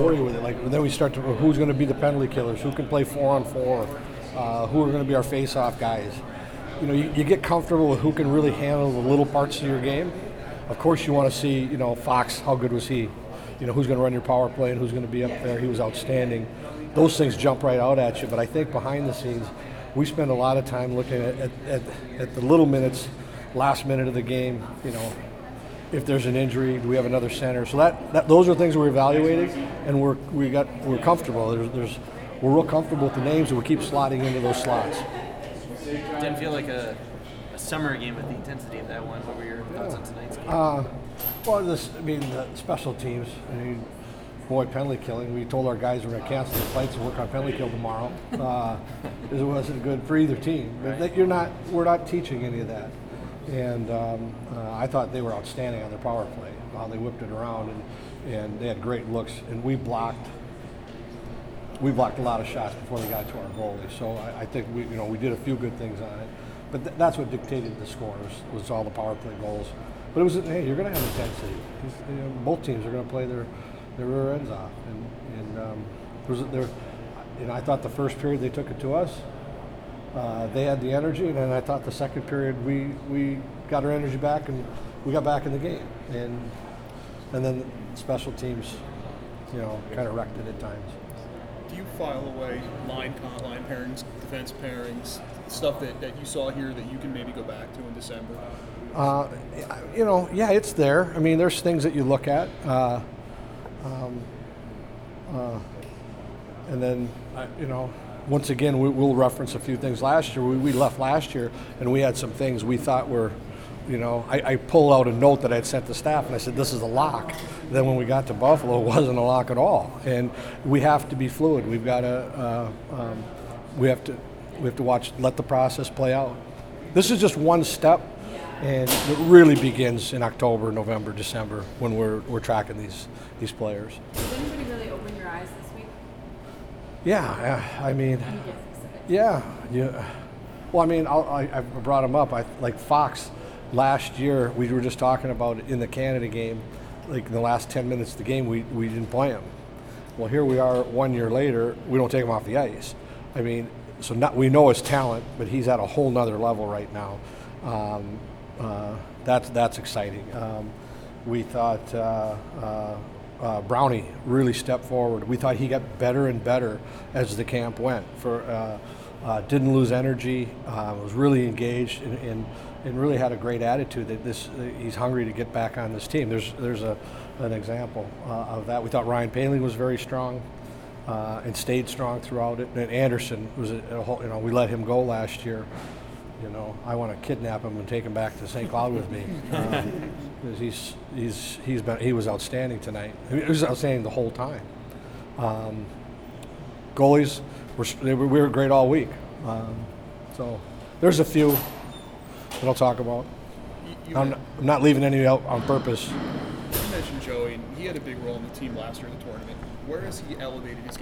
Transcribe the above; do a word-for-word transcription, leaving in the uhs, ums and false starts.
worry with it. Like then we start to who's going to be the penalty killers, who can play four on four, uh, who are going to be our face-off guys. You know, you, you get comfortable with who can really handle the little parts of your game. Of course, you want to see, you know, Fox. How good was he? You know, who's going to run your power play and who's going to be up there. He was outstanding. Those things jump right out at you. But I think behind the scenes, we spend a lot of time looking at at, at, at the little minutes, last minute of the game. You know, if there's an injury, do we have another center? So that, that those are things we're evaluating, and we're we got we're comfortable. There's, there's we're real comfortable with the names, and we keep slotting into those slots. Didn't feel like a, a summer game with the intensity of that one. What were your thoughts on tonight's game? Uh, well, this I mean the special teams. I mean, boy, penalty killing. We told our guys we're going to cancel the fights and work on penalty kill tomorrow. Uh, it wasn't good for either team. But that you're not. We're not teaching any of that. And um, uh, I thought they were outstanding on their power play. Uh, they whipped it around, and, and they had great looks. And we blocked, we blocked a lot of shots before they got to our goalie. So I, I think we, you know, we did a few good things on it. But th- that's what dictated the scores was all the power play goals. But it was, hey, you're going to have intensity. You know, both teams are going to play their their rear ends off. And, and um, there was there, you know, I thought the first period they took it to us. Uh, they had the energy, and then I thought the second period we we got our energy back and we got back in the game, and and then special teams, you know, kind of wrecked it at times. Do you file away line line pairings, defense pairings, stuff that, that you saw here that you can maybe go back to in December? Uh, you know, yeah, it's there. I mean, there's things that you look at, uh, um, uh, and then uh, you know. Once again, we, we'll reference a few things last year. We, we left last year, and we had some things we thought were, you know, I, I pulled out a note that I had sent the staff, and I said, this is a lock. Then when we got to Buffalo, it wasn't a lock at all. And we have to be fluid. We've got to, uh, um, we have to, we have to watch, let the process play out. This is just one step, and it really begins in October, November, December when we're we're tracking these these players. Did anybody really open your eyes this week? Yeah, I mean, yeah, yeah. Well, I mean, I'll, I I brought him up. I like Fox last year. We were just talking about it in the Canada game. Like in the last ten minutes of the game, we, we didn't play him. Well, here we are one year later. We don't take him off the ice. I mean, so not, we know his talent, but he's at a whole nother level right now. Um, uh, that's that's exciting. Um, we thought. Uh, uh, Uh, Brownie really stepped forward. We thought he got better and better as the camp went. For uh, uh, didn't lose energy, uh, was really engaged, and, and, and really had a great attitude. That this uh, he's hungry to get back on this team. There's there's a an example uh, of that. We thought Ryan Paling was very strong uh, and stayed strong throughout it. And Anderson was a, a whole, you know, we let him go last year. You know, I want to kidnap him and take him back to Saint Cloud with me. Uh, because he's he's he's been he was outstanding tonight. He was outstanding the whole time. Um, goalies were they were, we were great all week. Um, so there's a few that I'll talk about. You, you I'm, not, I'm not leaving any out on purpose. You mentioned Joey, and he had a big role in the team last year in the tournament. Where has he elevated his